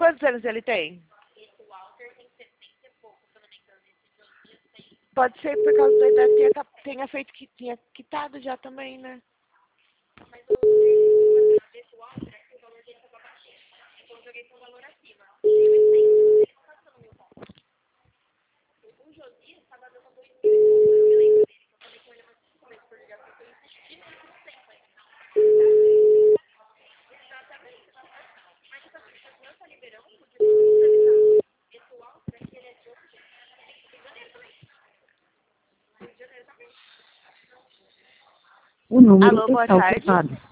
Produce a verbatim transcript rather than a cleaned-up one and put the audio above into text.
Quantos anos ele tem? Esse Walter tem setenta e pouco, se eu não me engano. Esse Josias tem... Pode ser por causa da idade tenha, tenha feito que tinha quitado já também, né? Mas o desse Walter, o valor dele estava baixinho. Então eu joguei com o valor acima. mil e cem. Ele não está dando mil pontos. O Josias estava dando dois mil e pouco, eu me lembro dele. Eu falei com ele mais cinco meses por ligação, que eu insisti nesse tempo ainda. Exatamente. Mas essa pessoa não está liberando de tudo pra avisar. Esse Walter aqui, ele é de outro jeito. Rio de Janeiro também. Rio de Janeiro também. O número Alô, boa está tarde. ocupado.